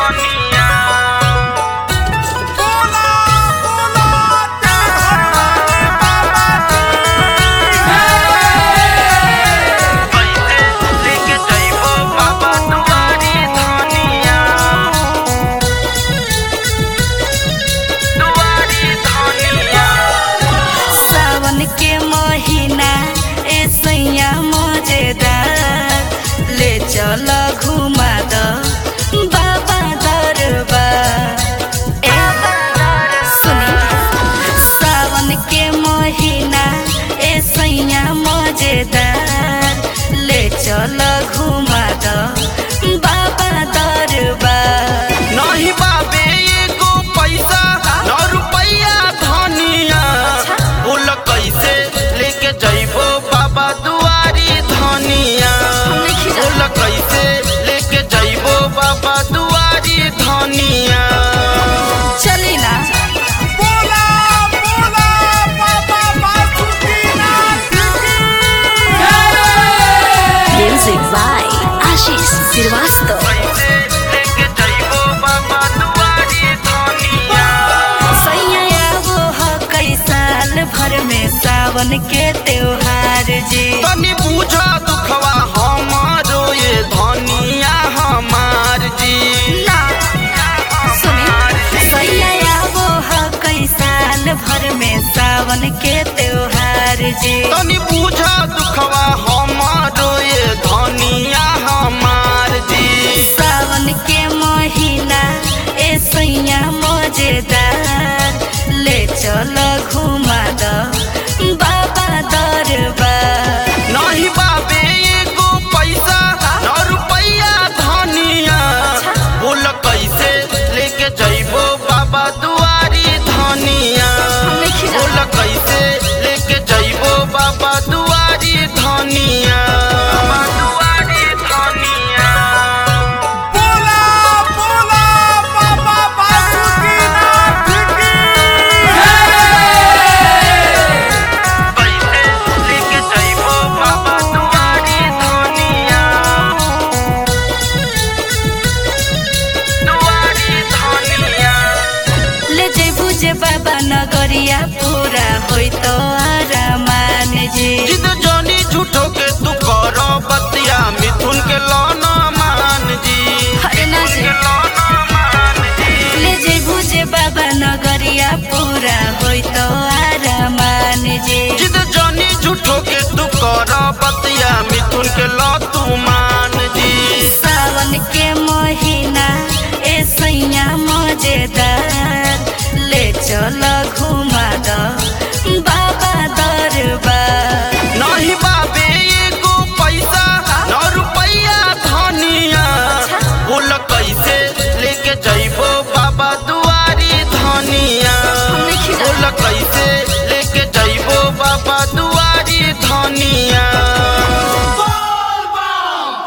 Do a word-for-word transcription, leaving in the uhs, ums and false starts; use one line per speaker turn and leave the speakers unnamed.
धनिया
बोला बोला देवघर बाबा
कैसे लेके जइबो बाबा दुआरी धनिया दुआरी धनिया
सावन के महीना ए सैया मजेदार ले चल घुमा द बाबा दरबार ए सुनी सावन के महीना ए सैया मजेदार ले चल घुमा द बाबा दरबार
नहीं बाबे एगो पैसा नौ रुपया धनिया बोल कैसे लेके जइबो बाबा दुआरी धनिया बोल कैसे लेके जइबो बाबा दुआरी धनिया
चली ना
बोला बोला बाबा बासुकीनाथ की
म्यूजिक बाय आशीष श्रीवास्तव
कैसे लेके जइबो बाबा दुआरी धनिया
सैया वो ह कई साल भर में सावन के त्योहार जी
तनी बुझा दुखवा हमारो ये धनिया हमार जी
ना सुनी सैया वो ह कई साल भर में सावन के त्योहार जी
तनी बुझा दुखवा हमारो ये धनिया हमार जी
सावन के महीना ए सैया मजेदार ले चल घुमा द बाबा दरबार
नहीं बाबे एगो पैसा नौ रुपया धनिया बोल कैसे लेके जइबो बाबा दुआरी धनिया बोल कैसे लेके जइबो बाबा दुआरी धनिया बाबा दुआरी धनिया
बोला बोला बाबा बासुकीनाथ की
कैसे लेके जइबो बाबा दुआरी धनिया दुआरी धनिया
ले जेबू जे बाबा नगरिया पूरा होई तो आरामान जी
जिद जानी झूठो के तू करो बतिया मिथुन के लौना मान जी
हरे ना जी
के लौना मान जी
ले जेबू जे बाबा नगरिया पूरा होई तो आरामान जी
जिद जानी झूठो के तू करो बतिया मिथुन के लौ